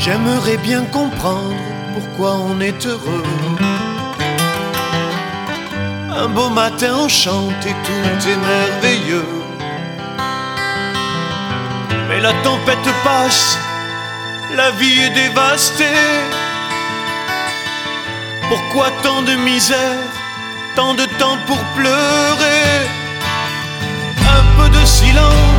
J'aimerais bien comprendre pourquoi on est heureux. Un beau matin on chante et tout est merveilleux. Mais la tempête passe, la vie est dévastée. Pourquoi tant de misère, tant de temps pour pleurer? Un peu de silence